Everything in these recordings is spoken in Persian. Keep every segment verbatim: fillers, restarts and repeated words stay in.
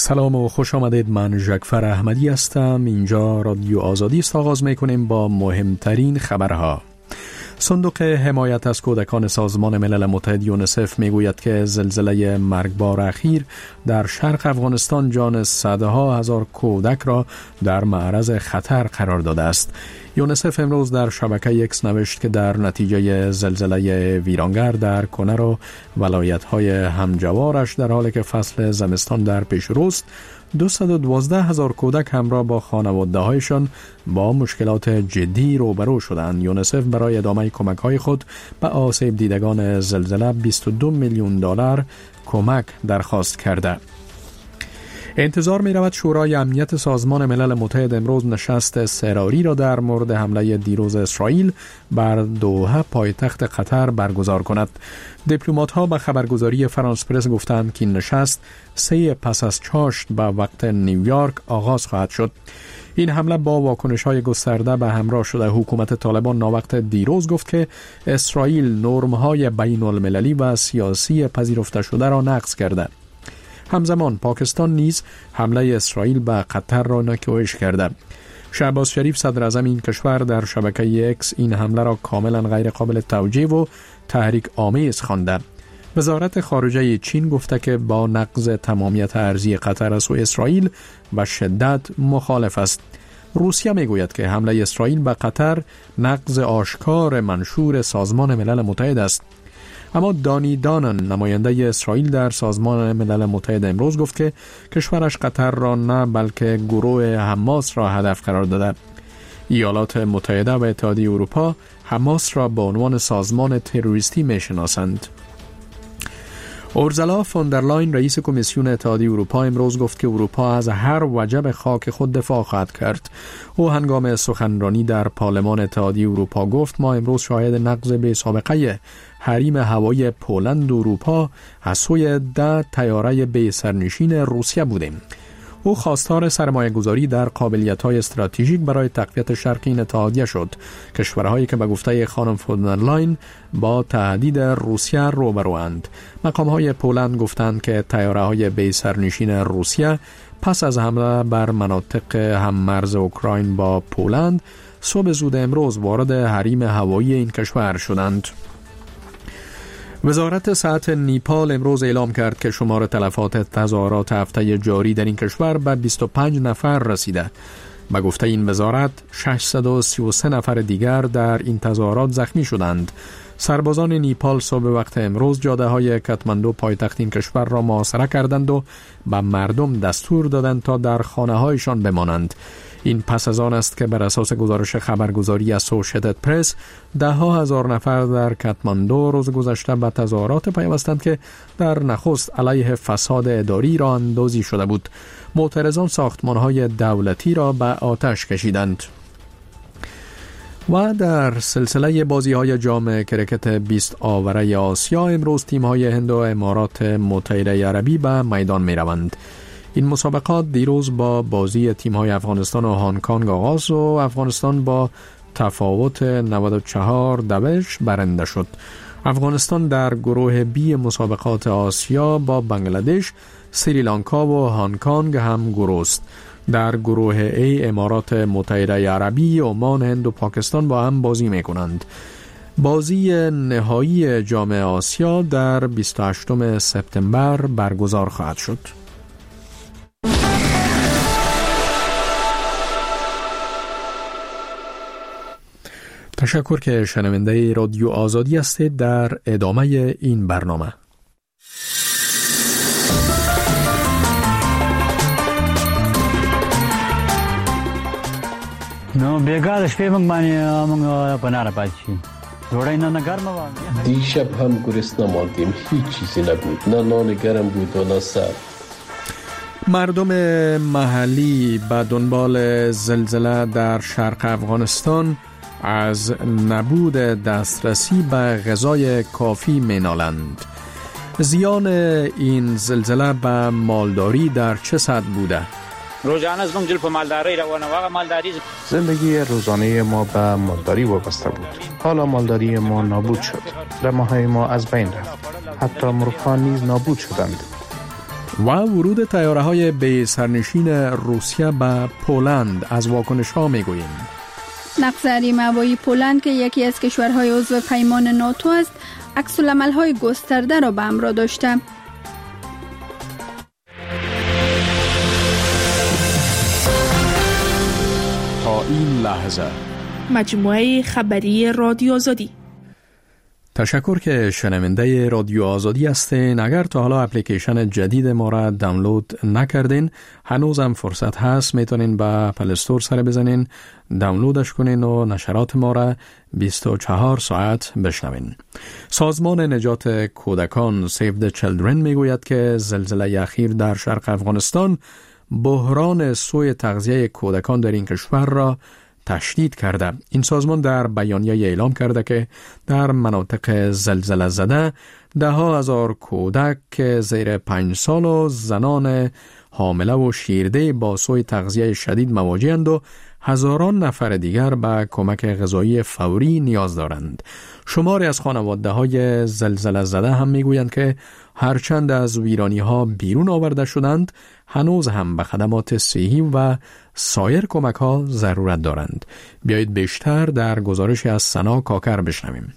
سلام و خوش آمدید. من ژکفر احمدی هستم. اینجا رادیو آزادی است. آغاز میکنیم با مهمترین خبرها. صندوق حمایت از کودکان سازمان ملل متحد یونیسف میگوید که زلزله مرگبار اخیر در شرق افغانستان جان صدها هزار کودک را در معرض خطر قرار داده است. یونیسف امروز در شبکه اکس نوشت که در نتیجه زلزله ویرانگر در کنر و ولایت‌های همجوارش در حالی که فصل زمستان در پیش روست، دویست و دوازده هزار کودک همراه با خانواده‌هایشان با مشکلات جدی روبرو شدند. یونیسف برای ادامه کمک‌های خود به آسیب دیدگان زلزله بیست و دو میلیون دلار کمک درخواست کرده. انتظار می رود شورای امنیت سازمان ملل متحد امروز نشست اضطراری را در مورد حمله دیروز اسرائیل بر دوحه پایتخت قطر برگزار کند. دیپلمات ها به خبرگزاری فرانس پرس گفتند که این نشست سه پس از چاشت به وقت نیویورک آغاز خواهد شد. این حمله با واکنش های گسترده به همراه شده. حکومت طالبان ناوقت دیروز گفت که اسرائیل نرم های بین المللی و سیاسی پذیرفته شده را نقض کرده. همزمان پاکستان نیز حمله اسرائیل به قطر را نکوهش کرده. شهباز شریف صدر اعظم این کشور در شبکه اکس این حمله را کاملا غیر قابل توجیه و تحریک آمیز خوانده. وزارت خارجه چین گفته که با نقض تمامیت ارضی قطر از سوی اسرائیل به شدت مخالف است. روسیه میگوید که حمله اسرائیل به قطر نقض آشکار منشور سازمان ملل متحد است. اما دانی دانن نماینده اسرائیل در سازمان ملل متحد امروز گفت که کشورش قطر را نه بلکه گروه حماس را هدف قرار داده. ایالات متحده و اتحادیه اروپا حماس را به عنوان سازمان تروریستی میشناسند. اورزلا فوندرلاین رئیس کمیسیون اتحادیه اروپا امروز گفت که اروپا از هر وجب خاک خود دفاع خواهد کرد. او هنگام سخنرانی در پارلمان اتحادیه اروپا گفت ما امروز شاهد نقض بی سابقه حریم هوایی پولند و اروپا از سوی ده طیاره بی سرنشین روسیه بودیم. او خواستار سرمایه گذاری در قابلیت های استراتژیک برای تقویت شرق این اتحادیه شد. کشورهایی که به گفته خانم فوندرلاین با تهدید روسیه روبروند. مقام های پولند گفتند که طیاره های بی سرنشین روسیه پس از حمله بر مناطق هممرز اوکراین با پولند صبح زود امروز وارد حریم هوایی این کشور شدند. وزارت صحت نیپال امروز اعلام کرد که شمار تلفات تظاهرات هفته جاری در این کشور به بیست و پنج نفر رسیده. به گفته این وزارت ششصد و سی و سه نفر دیگر در این تظاهرات زخمی شدند. سربازان نیپال صبح وقت امروز جاده های کاتماندو پایتخت این کشور را محاصره کردند و به مردم دستور دادند تا در خانه هایشان بمانند. این پس از آن است که بر اساس گزارش خبرگزاری اسوشییتد پرس ده ها هزار نفر در کاتماندو روز گذشته به تظاهرات پیوستند که در نخست علیه فساد اداری را اندازی شده بود. معترضان ساختمان‌های دولتی را به آتش کشیدند. و در سلسله بازی‌های جام کرکت بیست آوره آسیا امروز تیم‌های هند و امارات متحده عربی به میدان می‌روند. این مسابقات دیروز با بازی تیم‌های افغانستان و هنگ کنگ آغاز و افغانستان با تفاوت نود و چهار دوش برنده شد. افغانستان در گروه بی مسابقات آسیا با بنگلادش، سریلانکا و هنگ کنگ هم گروه است. در گروه ای امارات متحده عربی، عمان، هند و پاکستان با هم بازی می‌کنند. بازی نهایی جام آسیا در بیست و هشتم سپتامبر برگزار خواهد شد. تشکر که شنونده رادیو آزادی هستید. در ادامه این برنامه نو بیگا شپې موږ باندې موږ پناره پاتې جوړای نه نگرم و دیشب هم گرسنه ماندیم، هیچ چیزی نبود، نه نان گرم بود و نه سرد. مردم محلی به دنبال زلزله در شرق افغانستان از نبود دسترسی به غذای کافی مینالند. زیان این زلزله به مالداری در چه سطح بوده؟ روزانه از منجل په مالداری روانه واقع مالداری زندگی روزانه ما به مالداری وابسته بود. حالا مالداری ما نابود شد. دمه‌های ما از بین رفت. حتی مرغان نیز نابود شدند. و ورود تیاره‌های به سرنشین روسیه به پولند از واکنش ها میگوییم. نقض حریم هوایی پولند که یکی از کشورهای عضو پیمان ناتو است، عکس‌العمل‌های گسترده را به همراه داشته. تا این لحظه مجموعه خبری رادیو آزادی. تشکر که شنونده رادیو آزادی هستین. اگر تا حالا اپلیکیشن جدید ما را دانلود نکردین، هنوزم فرصت هست، میتونین با پلی استور سر بزنین، دانلودش کنین و نشرات ما را بیست و چهار ساعت بشنوین. سازمان نجات کودکان Save the Children میگوید که زلزله اخیر در شرق افغانستان بحران سوء تغذیه کودکان در این کشور را تشدید کرده. این سازمان در بیانیه اعلام کرده که در مناطق زلزله زده ده ها هزار کودک که زیر پنج سال و زنان حامله و شیرده با سوء تغذیه شدید مواجه‌اند و هزاران نفر دیگر به کمک غذایی فوری نیاز دارند. شماری از خانواده های زلزله زده هم میگویند که هرچند از ویرانی ها بیرون آورده شدند، هنوز هم به خدمات صحی و سایر کمک ها ضرورت دارند. بیایید بیشتر در گزارش از سنا کاکر بشنویم.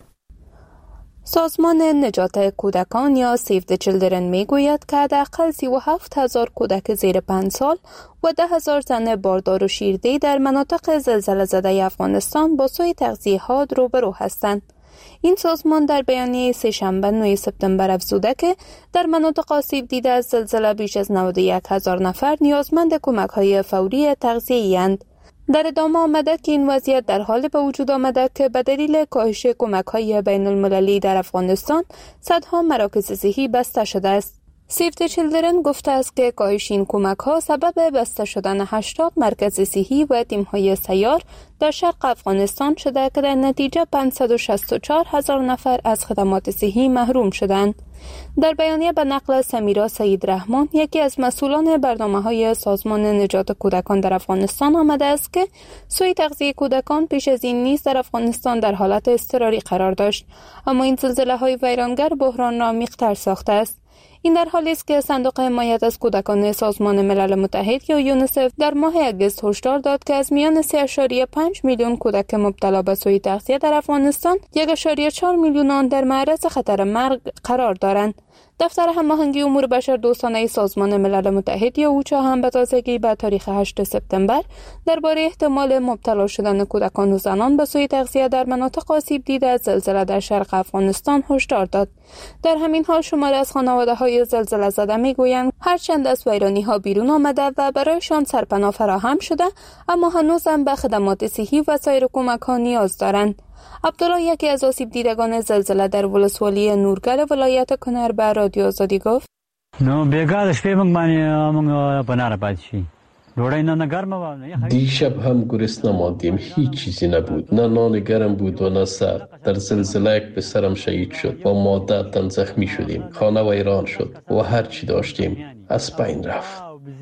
سازمان نجات کودکان یا Save the Children میگوید که حداقل سی و هفت هزار کودک زیر پنج سال و ده هزار زن باردار و شیرده در مناطق زلزله زده افغانستان با سوء تغذیه ها روبرو هستند. این سازمان در بیانیه سه شنبه نه سپتامبر افزوده که در مناطق آسیب دیده از زلزله بیش از نود و یک هزار نفر نیازمند کمک های فوری تغذیه‌ای اند. در ادامه آمده که این وضعیت در حال به وجود آمده که به دلیل کاهش کمک‌های بین المللی در افغانستان صدها مراکز صحی بسته شده است. Save the Children گفته است که کاهش این کمک‌ها سبب بسته شدن هشتاد مرکز صحی و تیم‌های سیار در شرق افغانستان شده که در نتیجه پانصد و شصت و چهار هزار نفر از خدمات صحی محروم شدند. در بیانیه به نقل سمیرا سید رحمان، یکی از مسئولان برنامه‌های سازمان نجات کودکان در افغانستان، آمده است که سوء تغذیه کودکان پیش از این نیز در افغانستان در حالت اضطراری قرار داشت، اما این زلزله‌های ویرانگر بحران را عمیق‌تر ساخته است. این در حالی است که صندوق حمایت از کودکان سازمان ملل متحد یا یونیسف در ماه اگست هشدار داد که از میان سه و پنج میلیون کودک مبتلا به سوء تغذیه در افغانستان یک و چهار میلیون آن در معرض خطر مرگ قرار دارند. دفتر هماهنگی امور بشر دوستانه سازمان ملل متحد یا اوچا هم به تازگی به تاریخ هشتم سپتامبر درباره احتمال مبتلا شدن کودکان و زنان به سوء تغذیه در مناطق آسیب دیده از زلزله در شرق افغانستان هشدار داد. در همین حال شماری از خانواده‌های زلزله زده میگویند هرچند از ویرانی‌ها بیرون آمده و برایشان سرپناه فراهم شده، اما هنوز هم به خدمات صحی و سایر کمک‌ها نیاز دارند. عبدالله، یکی از آسیب دیدگان زلزله در ولسوالی نورگل ولایت کنر، به رادیو آزادی گفت: نو بیگا شپې موږ باندې موږ بناره پاتې شي. ډوډۍ نه ګرمه و. دیشب هم گرسنه ماندیم، هیچ چیزی نبود، نه نان گرم بود و نه سرد. در زلزله یک پسرم شهید شد و ما ده تن زخمی شدیم. خانه ویران شد و هر چی داشتیم از بین رفت.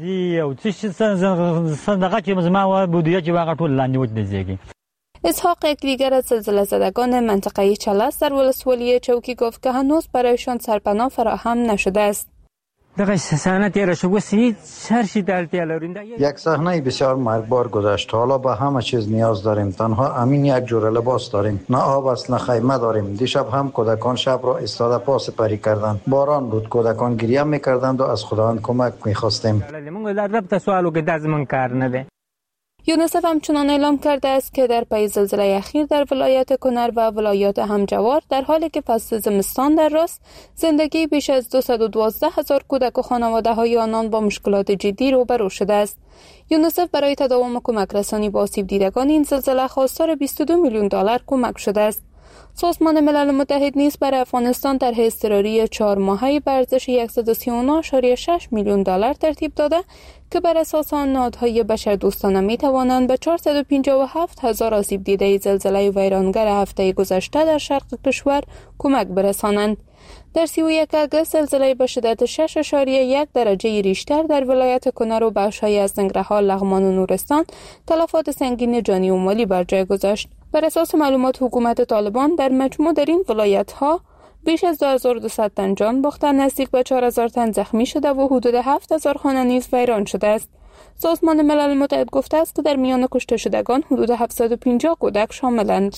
اسحاق، یک دیگر از زلزله زدگان منطقه چلس در ولسوالی چوکی، گفت که هنوز برایشان سرپناه فراهم نشده است. یک صحنه بسیار مرگبار گذشت. حالا به همه چیز نیاز داریم. تنها امین یک جور لباس داریم. نه آب است نه خیمه داریم. دیشب هم کودکان شب را ایستاده پا سپری کردند. باران بود. کودکان گریه می‌کردند و از خداوند کمک می‌خواستیم. یونیسف همچنان اعلام کرده است که در پی زلزله اخیر در ولایت کنر و ولایات همجوار، در حالی که فصل زمستان در راست، زندگی بیش از دویست و دوازده هزار کودک و خانواده‌های آنان با مشکلات جدی روبرو شده است. یونیسف برای تداوم کمک رسانی به آسیب دیدگان این زلزله خواستار بیست و دو میلیون دلار کمک شده است. سازمان ملل متحد نیز برای افغانستان طرح اضطراری چهار ماهه به ارزش صد و سی و نه و شش میلیون دلار ترتیب داده که بر اساس آن نهادهای بشردوستانه می توانند به چهارصد و پنجاه و هفت هزار آسیب دیده زلزله ویرانگر هفته گذشته در شرق کشور کمک برسانند. در سی و یک اگست زلزله به شدت شش و یک درجه ریشتر در ولایت کنر و بخش‌هایی از ننگرهار، لغمان و نورستان تلفات سنگین جانی و مالی بر جای گذاشت. بر اساس معلومات حکومت طالبان، در مجموع در این ولایت‌ها بیش از دو هزار و دویست تن جان باختن، نزدیک به چهار هزار تن زخمی شده و حدود هفت هزار خانه نیز ویران شده است. سازمان ملل متحد گفته است که در میان کشته شدگان حدود هفتصد و پنجاه کودک شاملند.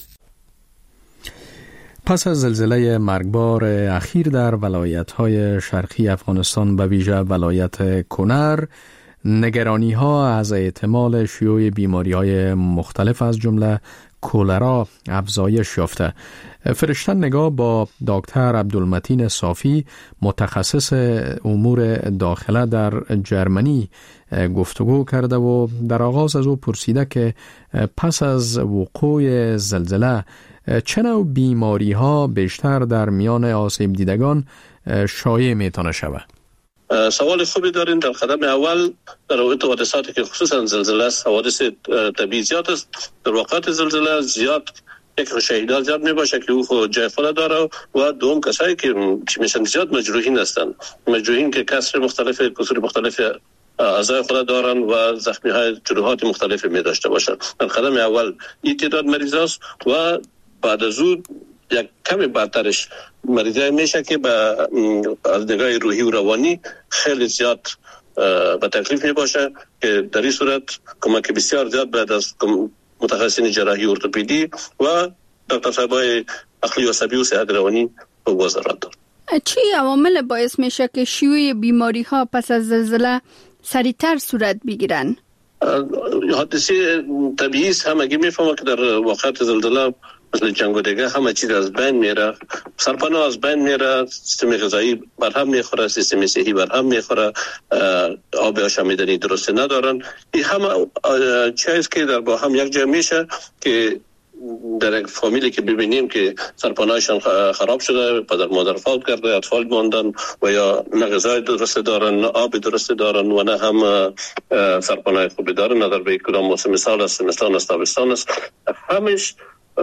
پس از زلزله مرگبار اخیر در ولایت‌های شرقی افغانستان به ویژه ولایت کنر، نگرانی ها از احتمال شیوع بیماری های مختلف از جمله کولرا افزایش یافته. فرشتن نگاه با دکتر عبدالمتین صافی، متخصص امور داخله در جرمنی گفتگو کرده و در آغاز از او پرسیده که پس از وقوع زلزله چه نوع بیماری ها بیشتر در میان آسیب دیدگان شایع میتونه شود؟ سوال خوبی دارین. در قدم اول در رابطه حادثاتی که خصوصا زلزله است، حوادث طبیعی زیاد است. در وقت زلزله زیاد یک شهیدان زیاد می باشه که او خود جای خود داره و دوم کسایی که میشن زیاد مجروحین هستند. مجروحین که کسر مختلف، کسر مختلف اعضای خود دارن و زخمی های جروحات مختلف می داشته باشند. در قدم اول این تعداد مریض است و بعد از اون یک کمی بعدترش مریضای میشه که با از نگاه روحی و روانی خیلی زیاد به تکلیف می باشه که در این صورت کمک بسیار زیاد بعد از متخصصین جراحی ارتوپدی و دکتر صاحبای عقلی و عصبی و صحت روانی به وزارت دارد. چی عوامل باعث میشه که شیوع بیماری ها پس از زلزله سریعتر صورت بگیرن؟ حادثه طبیعی است. هم اگه میفهمه که در وقت زلزله مثل جنگ و دیگه همه چیز از بین میره، سرپناه از بین میره، سیستم غذایی برهم میخوره، سیستم صحی برهم میخوره، آب آشامیدنی درست ندارن. این همه چیز که در با هم یک جا میشه که در یک فامیلی که ببینیم که سرپناهشان خراب شده، پدر مادر فوت کرده، اطفال ماندن و یا نه غذای درست دارن، نه آب درست دارن و نه هم سرپناه خوبی دارن، نه در به کدام موسم سال است، زمستان است، تابستان است، همش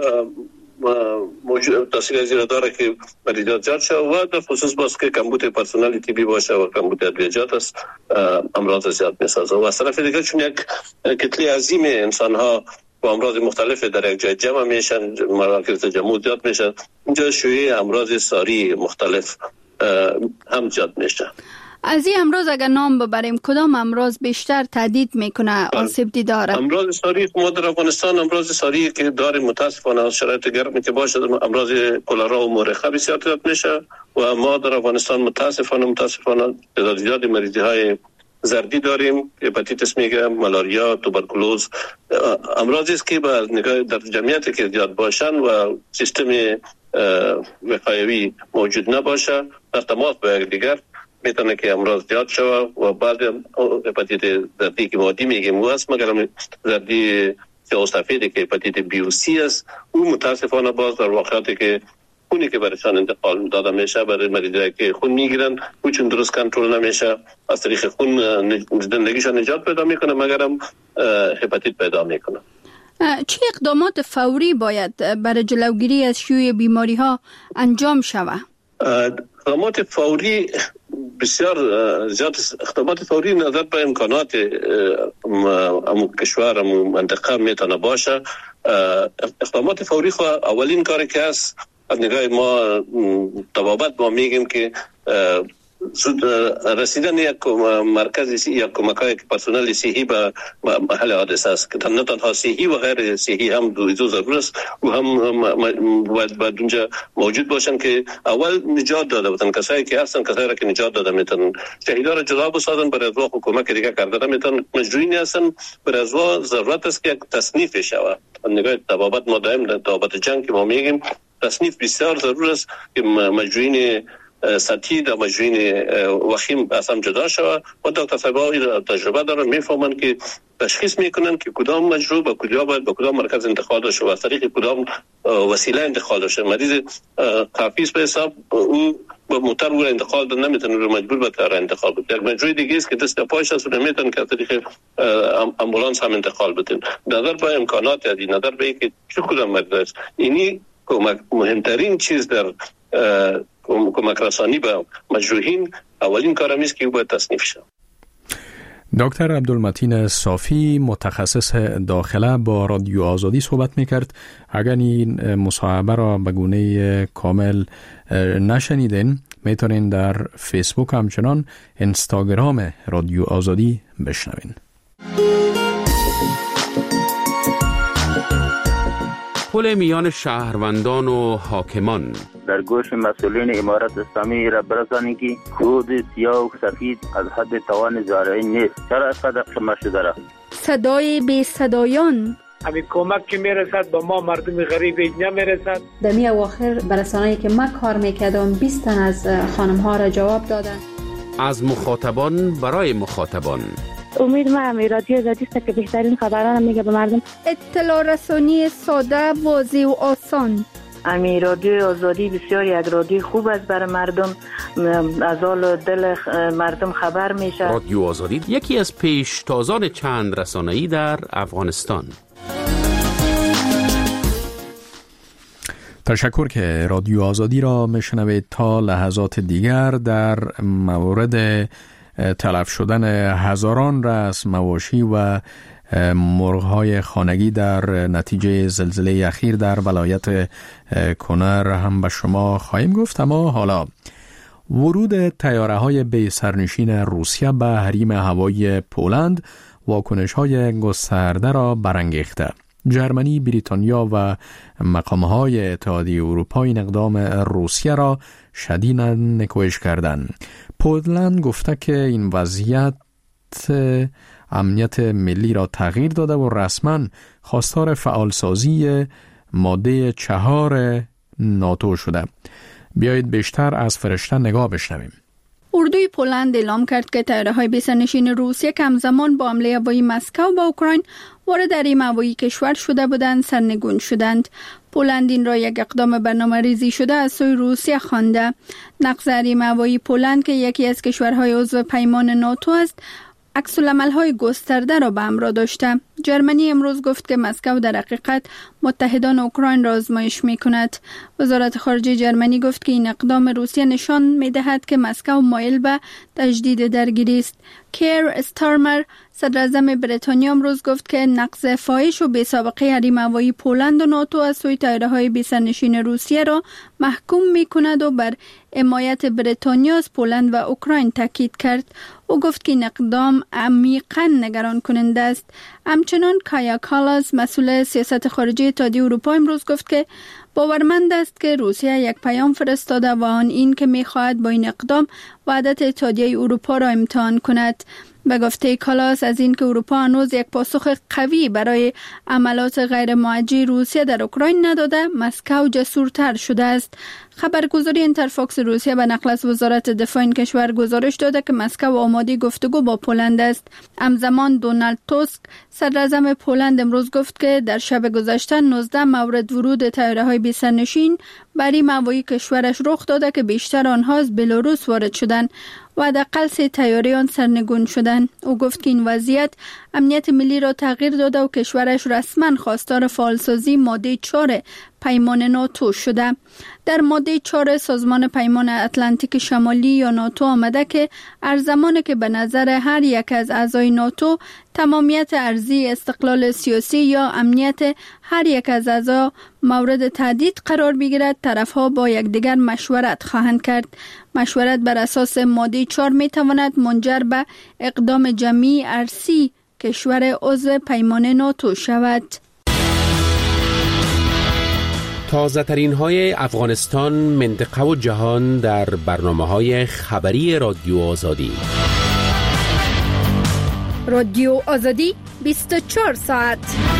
موجود تاثیر زیاد داره که مریضات زیاد شد و در خصوص باز که کمبود پرسنل طبی باشه و کمبود ادویه‌جات است، امراض زیاد میسازه. و از طرف دیگه چون یک کتله عظیم انسان ها با امراض مختلف در یک جای جمع میشن، مراکز تجمع زیاد میشن، اینجا شیوع امراض ساری مختلف هم زیاد میشه. از این امراض اگر نام ببریم کدام امراض بیشتر تهدید میکنه آسیب دیداره؟ امراض ساری ما در افغانستان امراض ساری که داریم متاسفانه شرایط گرمی که باشه امراض کولرا و مورخه بسیار زیاد میشه و ما در افغانستان متاسفانه متاسفانه تعداد زیادی مریضی های زردی داریم، هپاتیتس میگه، مالاریا، توبرکولوز، امراضی است که با نگاه در جمعیتی که زیاد باشن و سیستم وقایوی موجود نباشه در تماس با یک دیگر میتونه که امراض زیاد شود و بعد هپاتیت زردی که مادی میگیم او است، مگر زردی سیاه سفیدی که هپاتیت بی و سی است، او متاسفانه باز در واقعاتی که خونی که برایشان انتقال داده میشه برای مریضایی که خون میگیرن او چون درست کنترل نمیشه از طریق خون زندگیشان نجات پیدا میکنه مگر هم هپاتیت پیدا میکنه. چه اقدامات فوری باید برای جلوگیری از شیوع بیماری ها انجام شود؟ اقدامات فوری بسیار زیاد اقدامات فوری نظر به امکانات امو کشور امو منطقه میتونه باشه. اقدامات فوری خو اولین کاری که است از نگاه ما طبابت ما میگیم که زود رسیدن یک مرکز یک کمک‌های پرسنل صحی به محل حادثه است که نه تنها صحی و غیر صحی هم دو ضرور است و هم باید اونجا موجود باشن که اول نجات داده بودن کسایی که هستن، کسایی را که نجات داده میتونن شهیدا را جدا بسازن، برای از واقع کمک دیگه کرده میتونن، مجروحین هستن برای از واقع ضرورت است که تصنیف شود. نگاه طبابت ما دائم طبابت جنگ که ما میگیم تصنیف بسیار ضرور است که مجروحین سطحی در مجروحین وخیم اصلا جدا شود و دکتر صاحب‌ها تجربه دارن میفهمن که تشخیص میکنن که کدام مجروح به کجا باید به کدام مرکز انتقال بشه و از طریق کدام وسیله انتقال بشه. مریض قافیس به حساب او با موتور او انتقال ده نمیتونه رو مجبور به تر انتقال بده. یک مجروح دیگه است که دست پایش است و نمیتونه که از طریق امبولانس هم انتقال بده. نظر به امکانات یادی نظر به اینکه چه کدام مریض است، اینی مهمترین چیز در کمک رسانی به مجروحین اولین کار است که باید تصنیف شود. دکتر عبدالمتین صافی متخصص داخله با رادیو آزادی صحبت میکرد. اگر این مصاحبه را به گونه کامل نشنیدین میتونین در فیسبوک همچنان اینستاگرام رادیو آزادی بشنوین. پل میان شهروندان و حاکمان در گوش مسئولین امارت اسلامی را برسانید که خود سیاه و سفید از حد توان زارعین نیست. چرا اینقدر خمه شده را؟ صدای بی صدایان، همین کمک که میرسد به ما مردم غریب نمیرسد. در می اواخر برسانه‌ای که ما کار میکردم بیست تن از خانم ها را جواب دادن. از مخاطبان برای مخاطبان. امید ما همی رادیو آزادی است که بهترین خبران میگه به مردم. اطلاع رسانی ساده، واضح و آسان. امی رادیو آزادی بسیار یک رادیو خوب است برای مردم، از حال دل مردم خبر میشه. رادیو آزادی یکی از پیشتازان چند رسانه‌ای در افغانستان. تشکر که رادیو آزادی را میشنوید. تا لحظات دیگر در مورد تلف شدن هزاران رأس مواشی و مرغ‌های خانگی در نتیجه زلزله اخیر در ولایت کنر هم به شما خواهیم گفت. اما حالا ورود طیاره‌های بی سرنشین روسیه به حریم هوایی پولند واکنش‌های گسترده را برانگیخته. جرمنی، بریتانیا و مقام‌های اتحادیه اروپا این اقدام روسیه را شدیداً نکوهش کردند. پولند گفته که این وضعیت امنیت ملی را تغییر داده و رسما خواستار فعالسازی ماده چهار ناتو شده. بیایید بیشتر از فرشته نگاه بشنویم. اردوی پولند اعلام کرد که طیاره‌های بی‌سرنشین روسیه که همزمان با حمله هوایی مسکو به اوکراین وارد حریم هوایی کشور شده بودند سرنگون شدند. پولند این را یک اقدام برنامه‌ریزی شده از سوی روسیه خوانده. نقض حریم هوایی پولند که یکی از کشورهای عضو پیمان ناتو است، عکس‌العمل‌های گسترده را به همراه داشته. جرمنی امروز گفت که مسکو در حقیقت متحدان اوکراین را آزمایش می‌کند. وزارت خارجه جرمنی گفت که این اقدام روسیه نشان می‌دهد که مسکو مایل به تجدید درگیری است. کیر استارمر صدراعظم بریتانیا امروز گفت که نقض فاحش و بی‌سابقه حریم هوایی پولند و ناتو از سوی طیاره‌های بی‌سرنشین روسیه را محکوم می‌کند و بر حمایت بریتانیا از پولند و اوکراین تاکید کرد. او گفت که این اقدام عمیقاً نگران کننده است. همچنان کایا کالاس مسئول سیاست خارجی اتحادیه اروپا امروز گفت که باورمند است که روسیه یک پیام فرستاده و آن این که می‌خواهد با این اقدام وحدت اتحادیه اروپا را امتحان کند. به گفته کالاس از این که اروپا هنوز یک پاسخ قوی برای عملات غیر موجه روسیه در اوکراین نداده، مسکو جسورتر شده است. خبرگزاری اینترفاکس روسیه به نقل از وزارت دفاع این کشور گزارش داده که مسکو آماده گفتگو با پولند است. همزمان دونالد توسک صدراعظم پولند امروز گفت که در شب گذشته نوزده مورد ورود طیاره‌های بی‌سرنشین بر حریم هوایی کشورش رخ داده که بیشتر آنها از بلاروس وارد شدند و حداقل سه طیاره آن سرنگون شدند. او گفت که این وضعیت امنیت ملی را تغییر داده و کشورش رسما خواستار فعالسازی ماده چهار پیمان ناتو شده. در ماده چهار سازمان پیمان اتلانتیک شمالی یا ناتو آمده که هر زمانی که به نظر هر یک از اعضای ناتو تمامیت ارضی، استقلال سیاسی یا امنیت هر یک از اعضا مورد تهدید قرار بگیرد، طرفها با یکدیگر مشورت خواهند کرد. مشورت بر اساس ماده چهار می تواند منجر به اقدام جمعی ارسی کشور عضو پیمان ناتو شود. تازه ترین های افغانستان، منطقه و جهان در برنامه های خبری رادیو آزادی. رادیو آزادی بیست و چهار ساعت.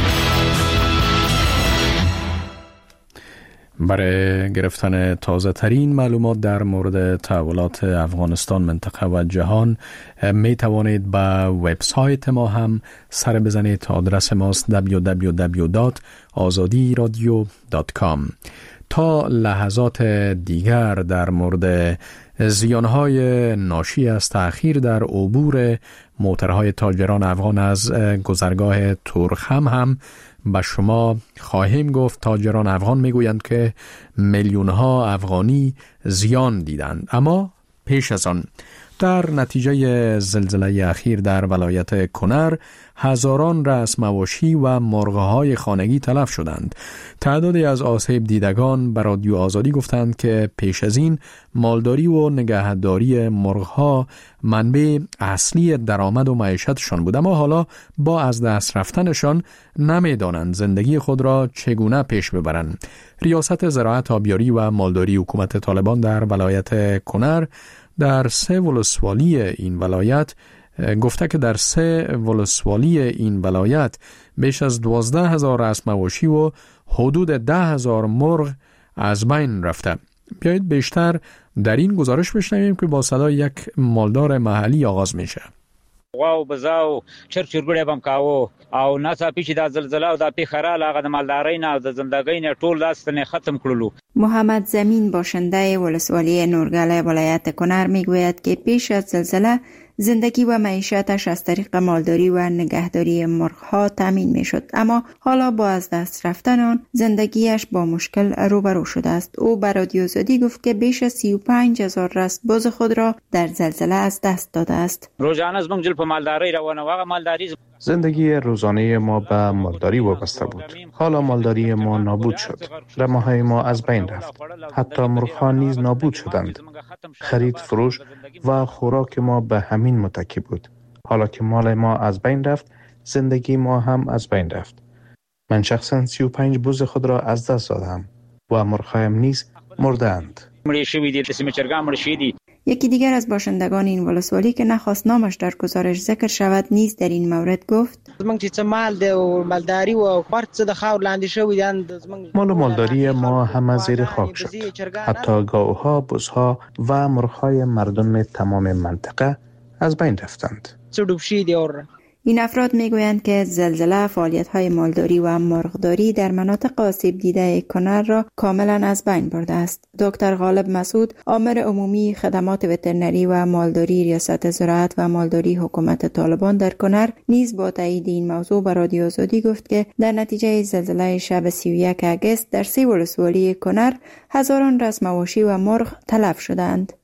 برای گرفتن تازه ترین معلومات در مورد تحولات افغانستان، منطقه و جهان می توانید به وبسایت ما هم سر بزنید. آدرس ماست دبلیو دبلیو دبلیو دات آزادی رادیو دات کام. تا لحظات دیگر در مورد زیانهای ناشی از تأخیر در عبور موترهای تاجران افغان از گذرگاه تورخم هم به شما خواهیم گفت. تاجران افغان میگویند که میلیونها افغانی زیان دیدند. اما پیش از آن بیشتر نتیجه زلزله اخیر در ولایت کنر هزاران رأس مواشی و مرغ‌های خانگی تلف شدند. تعدادی از آسیب دیدگان به رادیو آزادی گفتند که پیش از این مالداری و نگهداری مرغ‌ها منبع اصلی درآمد و معیشتشان بود، اما حالا با از دست رفتنشان نمی‌دانند زندگی خود را چگونه پیش ببرند. ریاست زراعت، آبیاری و مالداری حکومت طالبان در ولایت کنر در سه ولسوالی این ولایت گفته که در سه ولسوالی این ولایت بیش از دوازده هزار رأس مواشی و حدود ده هزار مرغ از بین رفته. بیایید بیشتر در این گزارش بشنویم که با صدای یک مالدار محلی آغاز میشه. واو بزاو چرچرګړې بم کاوه او ناڅاپي چې دا زلزلہ او دا پیخره لاغه د مالدارۍ نه د زندګۍ نه ټول داستنه ختم کړلو. محمد زمین باشنده ولسوالی نورگل ولایت کنر میگوید که پیش از زلزله زندگی و معیشتش از طریق مالداری و نگهداری مرغ‌ها تامین میشد، اما حالا با از دست رفتن آن زندگیش با مشکل روبرو شده است. او به رادیو آزادی گفت که بیش از سی و پنج هزار رأس بز خود را در زلزله از دست داده است. روزانه از منجل په مالداری روانه واغه مالداری زندگی روزانه ما به مالداری وابسته بود. حالا مالداری ما نابود شد. رمه‌های ما از بین رفت. حتی مرغ‌ها نیز نابود شدند. خرید، فروش و خوراک ما به همین متکی بود. حالا که مال ما از بین رفت، زندگی ما هم از بین رفت. من شخصا سی و پنج بز خود را از دست دادم و مرغ‌هایم نیز مردند. یکی دیگر از باشندگان این ولسوالی که نخواست نامش در گزارش ذکر شود نیز در این مورد گفت: مال و مالداری ما همه زیر خاک شد. حتی گاوها، بزها و مرغ‌های مردم تمام منطقه از بین رفتند. این افراد میگویند که زلزله فعالیت‌های مالداری و مرغداری در مناطق آسیب دیده کنر را کاملا از بین برده است. دکتر غالب مسعود، آمر عمومی خدمات وترنری و مالداری ریاست زراعت و مالداری حکومت طالبان در کنر، نیز با تایید این موضوع به رادیو آزادی گفت که در نتیجه زلزله شب سی و یک آگوست در سه ولسوالی کنر هزاران رأس مواشی و مرغ تلف شدند.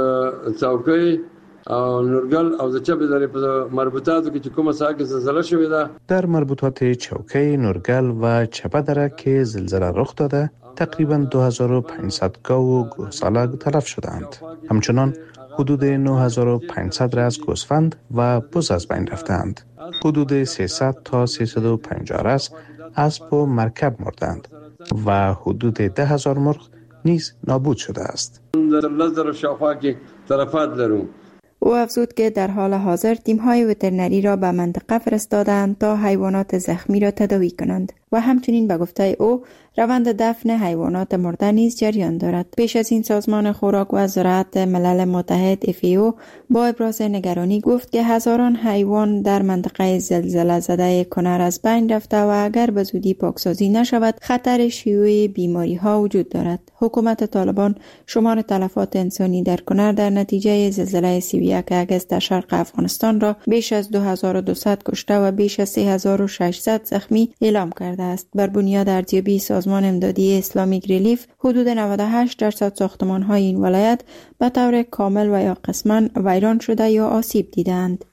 او نورګل او د چبې درې په مربوطاتو کې چې کومه ساحه کې زلزله شوې ده، در مربوطات چوکۍ نورګل و چپه دره که زلزله رخ داده تقریبا دو هزار و پانصد گاو و گوساله تلف شدند. همچنان حدود نه هزار و پانصد رأس گوسفند و بز از بین رفتند. حدود سیصد تا سیصد و پنجاه رأس اسب و مرکب مردند و حدود ده هزار مرغ نیز نابود شده است. در لزر شاوخوا کې تلفات لرو. او افزود که در حال حاضر تیم‌های وترنری را به منطقه فرستادند تا حیوانات زخمی را تداوی کنند و همچنین به گفته او روند دفن حیوانات مرده نیز جریان دارد. پیش از این سازمان خوراک و زراعت ملل متحد اف ای او با ابراز نگرانی گفت که هزاران حیوان در منطقه زلزله زده کنر از بین رفته و اگر به زودی پاکسازی نشود خطر شیوع بیماری ها وجود دارد. حکومت طالبان شمار تلفات انسانی در کنر در نتیجه زلزله سی و یک آگوست در شرق افغانستان را بیش از دو هزار و دویست کشته و بیش از سه هزار و ششصد زخمی اعلام کرده است. بر بنیاد ارزیابی سازمان امدادی اسلامیک ریلیف، حدود نود و هشت درصد ساختمان‌های این ولایت به طور کامل و یا قسماً ویران شده یا آسیب دیدند.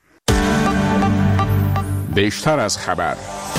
بیشتر از خبر.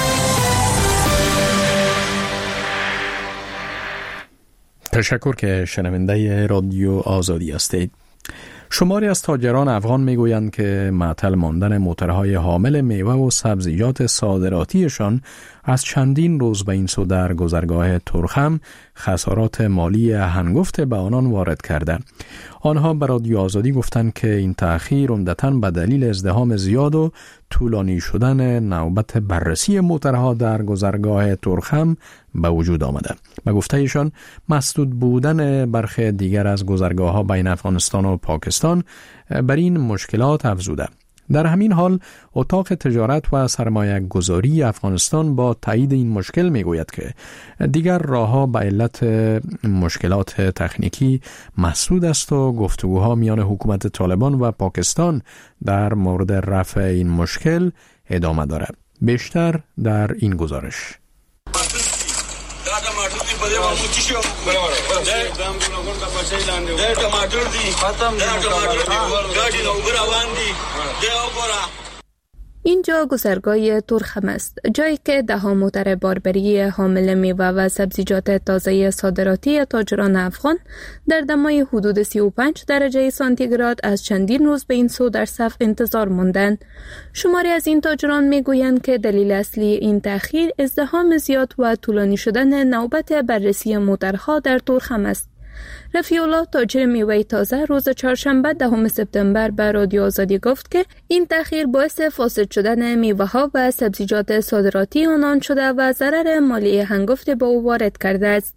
تشکر که شنونده رادیو آزادی هستید. شماری از تاجران افغان میگویند که معطل ماندن موترهای حامل میوه و سبزیجات صادراتیشان از چندین روز به این سو در گذرگاه ترخم خسارات مالی هنگفت به آنان وارد کرده. آنها به رادیو آزادی گفتند که این تأخیر عمدتاً به دلیل ازدحام زیاد و طولانی شدن نوبت بررسی موترها در گذرگاه ترخم به وجود آمده. به گفته ایشان مسدود بودن برخی دیگر از گذرگاه‌ها بین افغانستان و پاکستان بر این مشکلات افزوده. در همین حال اتاق تجارت و سرمایه گذاری افغانستان با تایید این مشکل میگوید که دیگر راهها به علت مشکلات تکنیکی مسدود است و گفتگوها میان حکومت طالبان و پاکستان در مورد رفع این مشکل ادامه دارد. بیشتر در این گزارش. اینجا گذرگاه ترخم است، جایی که دهها موتر باربری حامل میوه و سبزیجات تازه صادراتی تاجران افغان در دمای حدود سی و پنج درجه سانتیگراد از چندین روز به این سو در صف انتظار ماندند. شماری از این تاجران میگویند که دلیل اصلی این تأخیر ازدحام زیاد و طولانی شدن نوبت بررسی موترها در ترخم است. رفیع الله تاجر میوه تازه روز چهارشنبه دهم سپتامبر به رادیو آزادی گفت که این تأخیر باعث فاسد شدن میوه ها و سبزیجات صادراتی آنان شده و ضرر مالی هنگفت به او وارد کرده است.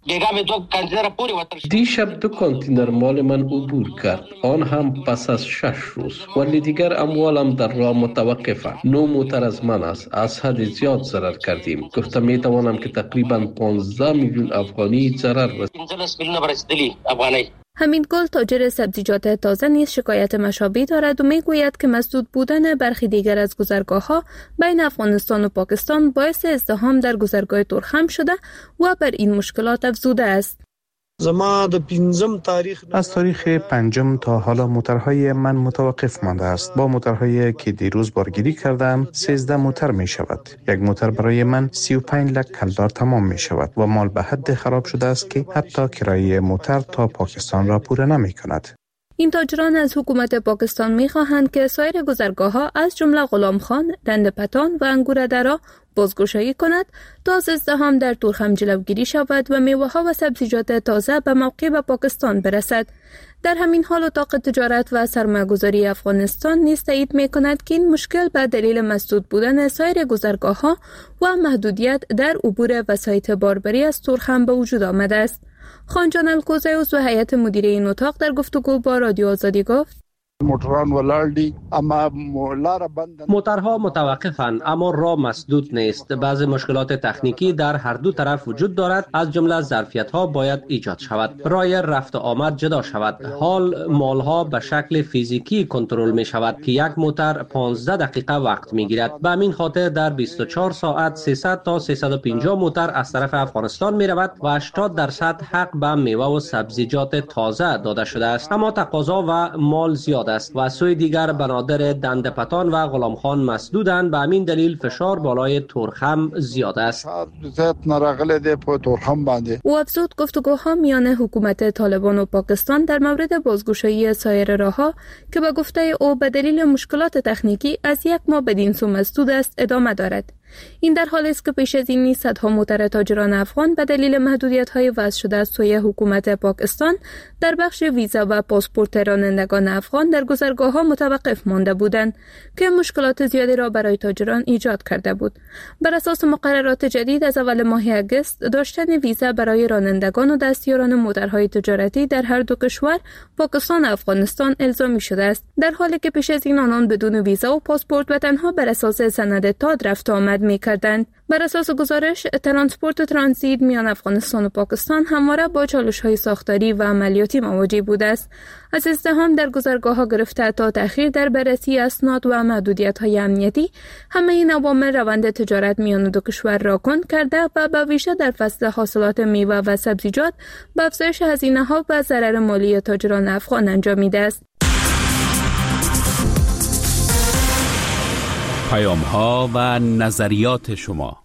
دیشب دو کانتینر مال من عبور کرد، آن هم پس از شش روز. ولی دیگر اموالم در راه متوقفه. نو موتر از من است. از حد زیاد ضرر کردیم. گفتم می توانم که تقریبا پانزده میلیون افغانی ضرر رسید. حمید گل تاجر سبزیجات تازه نیز شکایت مشابهی دارد و میگوید که مسدود بودن برخی دیگر از گذرگاه‌ها بین افغانستان و پاکستان باعث ازدحام در گذرگاه ترخم شده و بر این مشکلات افزوده است. از تاریخ پنجم تا حالا موترهای من متوقف مانده است. با موترهایی که دیروز بارگیری کردم سیزده موتر می شود. یک موتر برای من سی و پنج لک کلدار تمام می شود و مال به حد خراب شده است که حتی کرایه موتر تا پاکستان را پوره نمی کند. این تاجران از حکومت پاکستان می خواهند که سایر گذرگاه‌ها از جمله غلام خان، دنده پتان و انگور درا بازگشایی کند تا از ازدحام در ترخم جلوگیری شود و میوه‌ها و سبزیجات تازه به موقع به پاکستان برسد. در همین حال اتاق تجارت و سرمایه‌گذاری افغانستان نیز تایید می‌کند که این مشکل به دلیل مسدود بودن سایر گذرگاه‌ها و محدودیت در عبور وسایط باربری از ترخم به وجود آمده است. خانجان الکوزی عضو هیئت مدیره این اتاق در گفتگو با رادیو آزادی گفت: موتران ولار دي اما لار بند موترها متوقفند اما راه مسدود نیست. بعضی مشکلات تکنیکی در هر دو طرف وجود دارد، از جمله ظرفیت‌ها باید ایجاد شود، راه رفت و آمد جدا شود. حال مالها به شکل فیزیکی کنترل می شود که یک موتر پانزده دقیقه وقت می گیرد. به همین خاطر در بیست و چهار ساعت سیصد تا سیصد و پنجاه موتر از طرف افغانستان می رود و هشتاد درصد حق به میوه و سبزیجات تازه داده شده است، اما تقاضا و مال زیاد است و سوی دیگر بنادر دنده پتان و غلام خان مسدودند. به همین دلیل فشار بالای ترخم زیاد است. او افزود گفتگوها میان حکومت طالبان و پاکستان در مورد بازگشایی سایر راهها که به گفته او به دلیل مشکلات تکنیکی از یک ماه بدین سو مسدود است ادامه دارد. این در حالی است که پیش از این صدها موتر تاجران افغان به دلیل محدودیت‌های وضع شده از سوی حکومت پاکستان در بخش ویزا و پاسپورت رانندگان افغان در گذرگاه‌ها متوقف مانده بودند که مشکلات زیادی را برای تاجران ایجاد کرده بود. بر اساس مقررات جدید از اول ماه اگست داشتن ویزا برای رانندگان و دستیاران موترهای تجارتی در هر دو کشور پاکستان و افغانستان الزامی شده است، در حالی که پیش از این آنان بدون ویزا و پاسپورت و تنها بر اساس سند تاد رفت آمد می‌کردند. بر اساس گزارش، ترانسپورت و ترانزیت میان افغانستان و پاکستان همواره با چالش‌های ساختاری و عملیاتی مواجه بوده است. از ازدحام در گذرگاه‌ها گرفته تا تأخیر در بررسی اسناد و محدودیت‌های امنیتی، همه این عوامل روند تجارت میان دو کشور را کند کرده و به ویژه در فصل حاصلات میوه و سبزیجات به افزایش هزینه‌ها و ضرر مالی تاجران افغان انجامیده است. پیام‌ها و نظریات شما.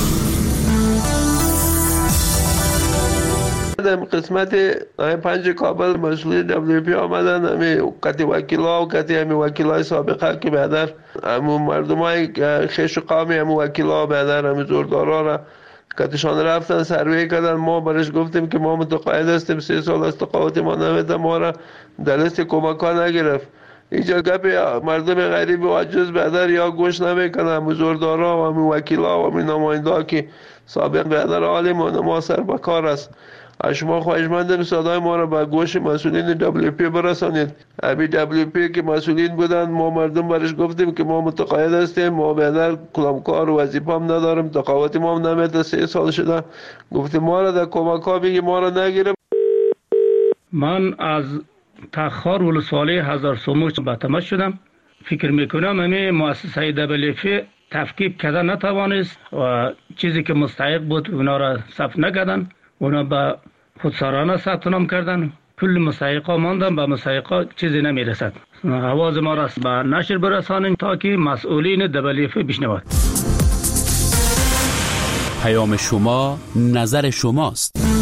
در قسمت پنج کابل مسئول دبلیو پی آمدن، همه قطعی وکیلا و قطعی همه وکیلای سابقه که بیادر همون مردم های خیش و قامی همون وکیلا و بیادر همه زوردارا را قطعشان رفتن سروی کردن. ما برش گفتیم که ما متقاعد هستیم، سه سال از تقاعد ما نمیده، ما را در لیست کمک ها نگرفت. اینجا گپ مردم غریب و عجز بیادر یا گوش نمیکنن، همون زوردارا و همون وکیلا و همون نماینده که سابق بیادر عالم و ما سر بکار است. شما خواهشمندم صدای ما را به گوش مسئولین دبلیو پی برسانید. ابی دبلیو پی که مسئولین بودند، ما مردم برش گفتیم که ما متقاعد هستیم، ما بیادر کلامکار و وظیفه هم نداریم، تقاعد ما هم نمیده، سه سال شده. گفتیم ما را در کمک ها بگی ما را نگیره. من از تخار ولسوالی هزار سوموش به تماس شدم. فکر میکنم همه مؤسسه دبلیو پی تفکیک کرده نتوانست و چیزی که مستحق بود اونا را صف نکردن اونا به خودسرانه ثبت نام کردن، کل مسایقا ماندن، به مسایقا چیزی نمیرسد. آواز ما را به نشر برسانید تا که مسئولین دبلیف بشنوند. پیام شما نظر شماست.